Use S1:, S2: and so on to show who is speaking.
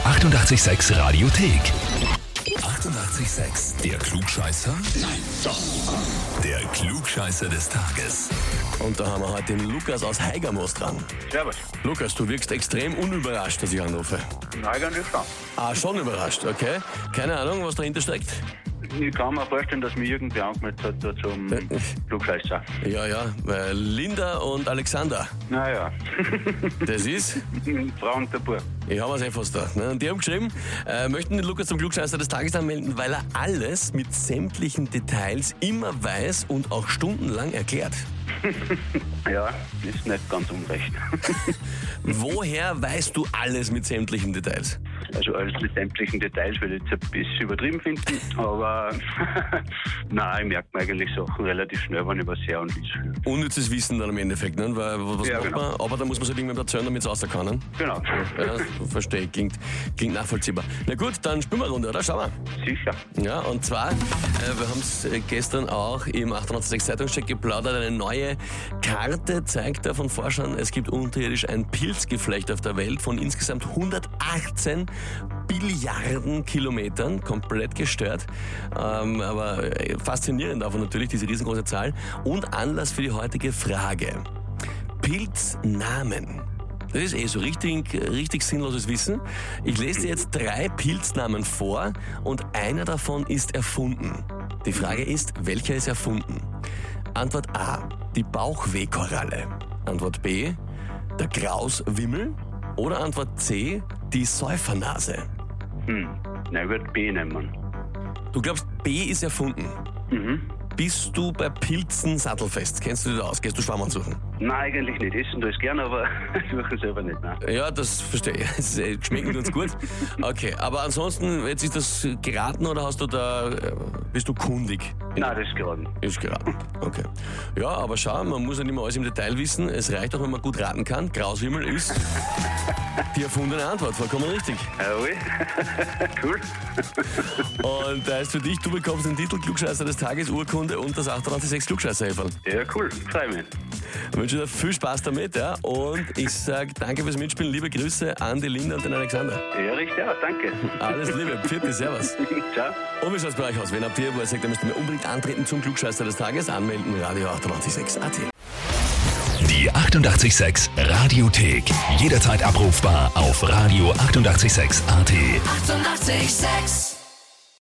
S1: 886 Radiothek. 88,6. Der Klugscheißer? Nein, doch. Der Klugscheißer des Tages.
S2: Und da haben wir heute den Lukas aus Haigermoos dran.
S3: Servus.
S2: Lukas, du wirkst extrem unüberrascht, dass ich anrufe.
S3: Eigentlich schon.
S2: Ah, schon überrascht, okay. Keine Ahnung, was dahinter steckt?
S3: Ich kann mir vorstellen, dass mich irgendwie angemeldet hat da zum Klugscheißer.
S2: Ja, Linda und Alexander.
S3: Naja,
S2: Das ist?
S3: Frau und der Bub.
S2: Ich habe es eh fast da. Ne? Und die haben geschrieben, möchten den Lukas zum Klugscheißer des Tages anmelden, weil er alles mit sämtlichen Details immer weiß und auch stundenlang erklärt.
S3: Ja, ist nicht ganz unrecht.
S2: Woher weißt du alles mit sämtlichen Details?
S3: Also alles mit sämtlichen Details will ich jetzt ein bisschen übertrieben finden, aber nein, ich merke mir eigentlich Sachen relativ schnell, wenn ich was her und ich will.
S2: Unnützes Wissen dann im Endeffekt, ne? Weil was
S3: Ja,
S2: macht
S3: genau.
S2: man? Aber da muss man sich irgendwann erzählen, damit es raus kann. Ne?
S3: Genau,
S2: Ja, verstehe, klingt nachvollziehbar. Na gut, dann spielen wir eine Runde, oder? Schauen wir.
S3: sicher.
S2: Ja, und zwar, wir haben es gestern auch im 886 Zeitungscheck geplaudert, eine neue Karte zeigt da von Forschern, es gibt unterirdisch ein Pilzgeflecht auf der Welt von insgesamt 118 Billiarden Kilometern, komplett gestört, aber faszinierend davon natürlich, diese riesengroße Zahl. Und Anlass für die heutige Frage. Pilznamen. Das ist so richtig sinnloses Wissen. Ich lese dir jetzt 3 Pilznamen vor und einer davon ist erfunden. Die Frage ist, welcher ist erfunden? Antwort A, die Bauchwehkoralle. Antwort B, der Grauswimmel. Oder Antwort C, die Säufernase.
S3: Nein, ich würde B nehmen.
S2: Du glaubst, B ist erfunden. Bist du bei Pilzen sattelfest? Kennst du dich da aus? Gehst du Schwammerl suchen?
S3: Nein, eigentlich nicht. Essen tue ich gerne, aber suchen selber nicht. Nein.
S2: Ja, das verstehe ich. Es schmecken uns gut. Okay, aber ansonsten, jetzt ist das geraten oder hast du da, bist du kundig?
S3: Nein, das ist geraten.
S2: Ist geraten. Okay. Ja, aber schau, man muss ja nicht mehr alles im Detail wissen. Es reicht auch, wenn man gut raten kann. Grauswimmel ist die erfundene Antwort. Vollkommen richtig.
S3: Jawohl. Cool.
S2: Und da heißt für dich, du bekommst den Titel Klugscheißer des Tages, Urkunde und das 886 Klugscheißer-Häferl.
S3: Ja, cool. Freue mich.
S2: Ich wünsche dir viel Spaß damit, ja. Und ich sage danke fürs Mitspielen. Liebe Grüße an die Linda und den Alexander.
S3: Ja, richtig aus. Danke.
S2: Alles Liebe. Pfiat, servus.
S3: Ciao.
S2: Und wie schaut es bei euch aus? Wenn habt ihr, wo ihr sagt, ihr müsst mir unbedingt antreten zum Klugscheißer des Tages, anmelden, Radio 886 AT.
S1: Die 88,6 Radiothek. Jederzeit abrufbar auf Radio 88,6 AT.
S4: 88,6.